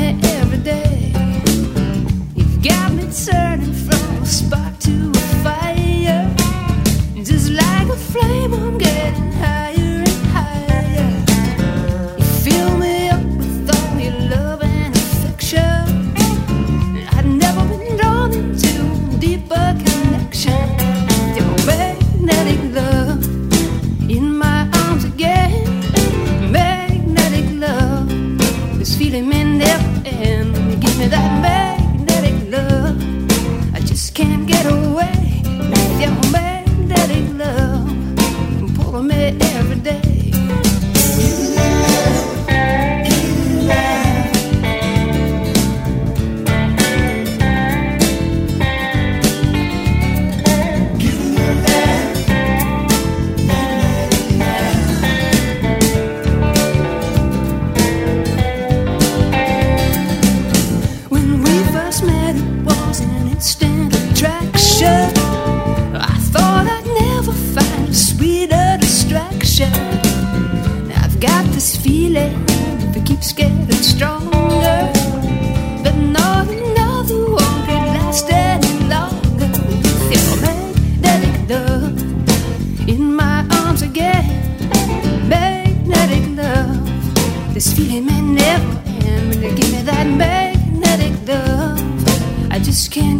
me every day. You've got me turning from a spark to a fire. Just like a flame, I'm getting higher and higher. You fill me up with all your love and affection. I've never been drawn into deeper connection. Your magnetic love in my arms again. Magnetic love, this feeling may never end. Give me that magnetic love, I just can't get away with your magnetic love, pulling me every day. When we first met, it was an instant attraction. I thought I'd never find a sweeter distraction. I've got this feeling, it keeps getting stronger, but not another one could last any longer. With your magnetic love in my arms again. Magnetic love, this feeling may never end. When you give me that magnetic love, I just can't